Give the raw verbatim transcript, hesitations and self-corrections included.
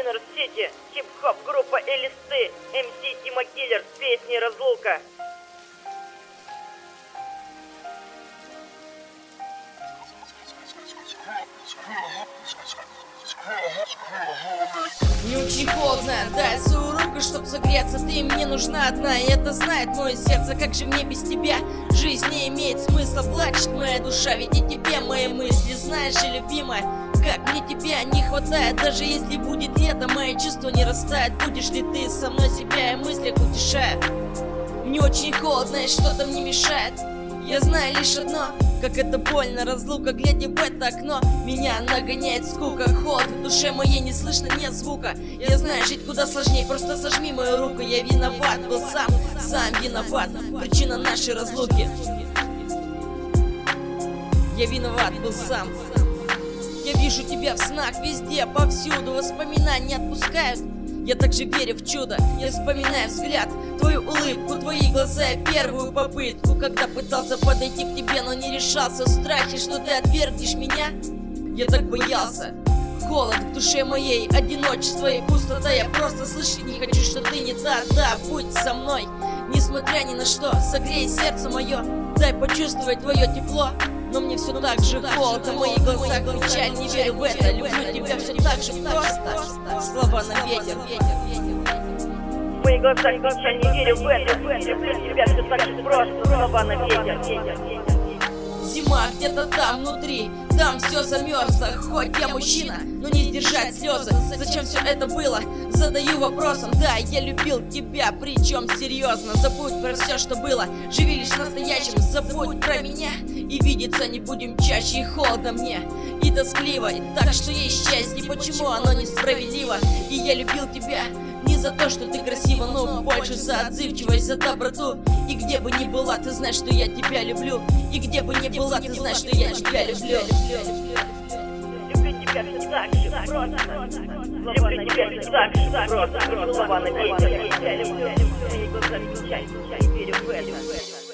Иннер Сити, хип-хоп группа Элисты, эм си Тима Киллер с песней «Разлука». Мне очень холодно, дай свою руку, чтоб согреться. Ты мне нужна одна, и это знает мое сердце. Как же мне без тебя? Жизнь не имеет смысла, плачет моя душа. Ведь и тебе мои мысли, знаешь же, любимая, как мне тебя не хватает. Даже если будет лето, мои чувства не растают. Будешь ли ты со мной, себя и мыслях утешая? Мне очень холодно, и что-то мне мешает. Я знаю лишь одно, как это больно, разлука. Глядя в это окно, меня нагоняет скука. Холод в душе моей, не слышно, нет звука. Я знаю, жить куда сложнее, просто сожми мою руку. Я виноват был сам, сам виноват, причина нашей разлуки. Я виноват был сам. Я вижу тебя в снах везде, повсюду. Воспоминания отпускают. Я также верю в чудо. Я вспоминаю взгляд, твою улыбку, твои глаза и первую попытку, когда пытался подойти к тебе, но не решался. В страхе, что ты отвергнешь меня, я так боялся. Холод в душе моей, одиночество и пустота. Я просто слышать не хочу, что ты не та. Да, будь со мной, несмотря ни на что. Согрей сердце мое, дай почувствовать твое тепло. Но мне все так же холодно, мои глаза кричали, не верю в это. Люблю тебя все так же просто. Слова на ветер. Мои глаза кричали, не верю в это. Люблю тебя все так же просто. Слова на ветер. Зима где-то там внутри, там все замерзло. Хоть я мужчина, но не сдержать слезы. Зачем все это было? Задаю вопросом. Да, я любил тебя, причем серьезно. Забудь про все, что было, живи лишь настоящим. Забудь про меня, и видеться не будем чаще. И холодно мне, и тоскливо, и так что есть счастье. Почему оно несправедливо? И я любил тебя не за то, что ты красива, но больше за отзывчивость, за доброту. И где бы ни была, ты знаешь, что я тебя люблю. И где бы ни была, ты знаешь, что я тебя люблю. Люблю тебя все так же просто. Люблю тебя все так же просто. Слова на ветер. Я люблю, мои глаза кричали, не верю в это.